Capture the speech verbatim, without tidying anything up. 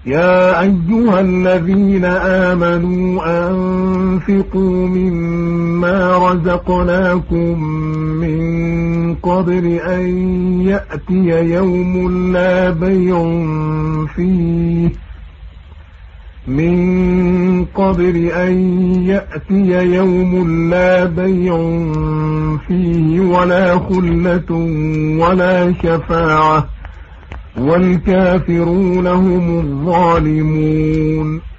يا أيها الذين آمنوا أنفقوا مما رزقناكم من قبل أن يأتي يوم لا بيع فيه من قبل أن يأتي يوم لا بيع فيه ولا خلة ولا شفاعة والكافرون هم الظالمون.